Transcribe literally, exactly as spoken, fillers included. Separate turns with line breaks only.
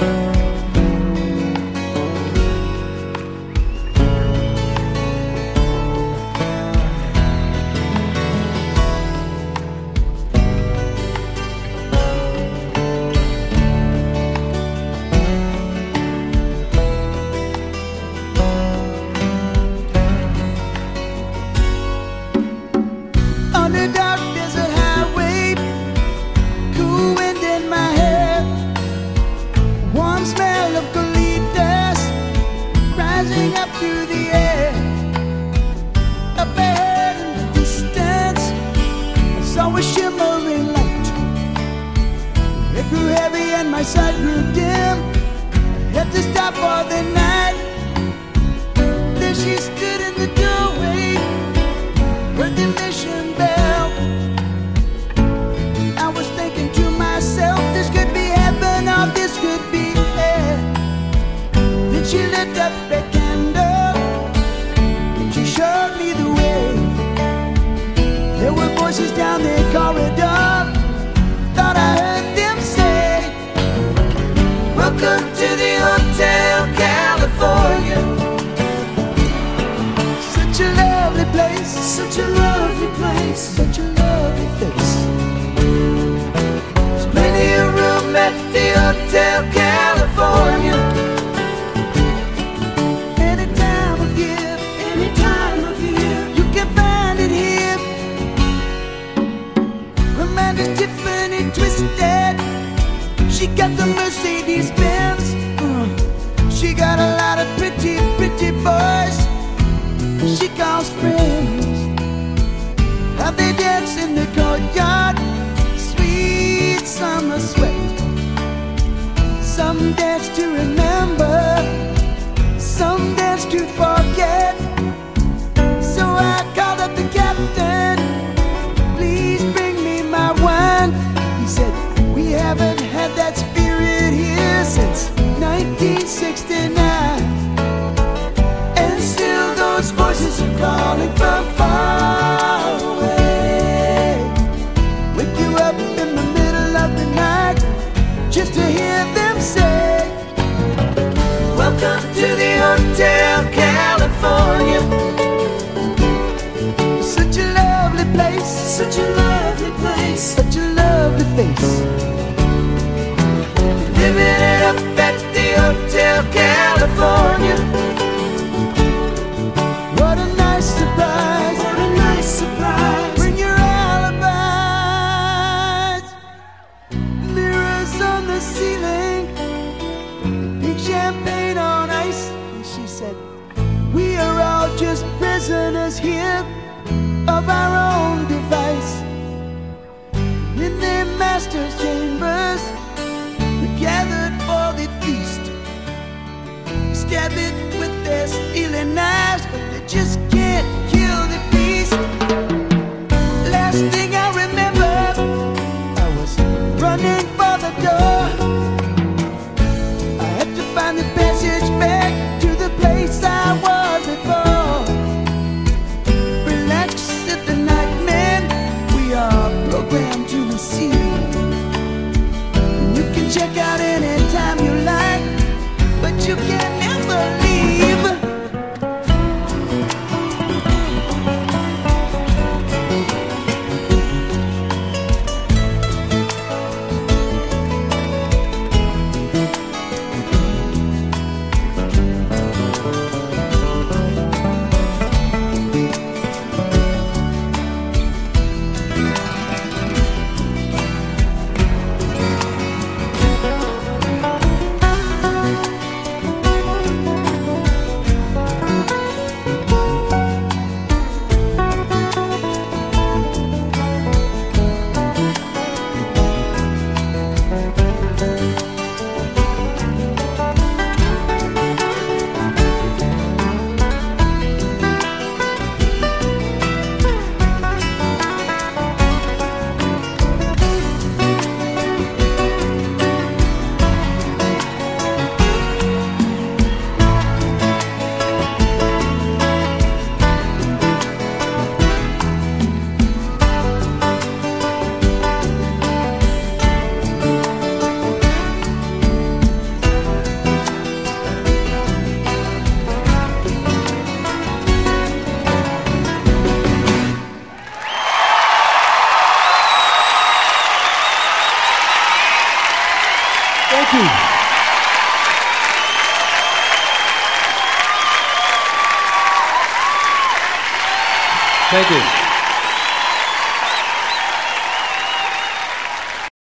My sight grew dim, had to stop for the night. Then she stood in the doorway, heard the mission bell. I was thinking to myself, this could be heaven or this could be hell. Then she lit up a candle and she showed me the way. There were voices down the corridor, thought I heard them say, welcome to the Hotel California. Such a lovely place, such a lovely place, such a lovely face. There's plenty of room at the Hotel California. Any time of year, any time of year, you can find it here. Amanda's Tiffany twisted, she got the Mercedes Benz. uh, She got a lot of pretty, pretty boys she calls friends. How they dance in the courtyard, sweet summer sweat. Some dance to remember, some dance to forget. So I called up the captain, please bring me my wine. He said, we haven't had that spirit here since nineteen sixty-nine. And still those voices are calling from far away. Wake you up in the middle of the night just to hear them say, welcome to the Hotel California. Such a lovely place, such a lovely place, such a lovely face. Living it up at the Hotel California. What a nice surprise, what a nice surprise. Bring your alibis. Mirrors on the ceiling, pink champagne on ice. And she said, we are all just prisoners here of our own device. In their master's chambers, gathered for the feast, stab it with their stealing knives, but they just can't kill the beast. Last thing I remember, I was running for the door. I had to find the passage back to the place I was before. Relax at the night, man, we are programmed to receive.
Thank you.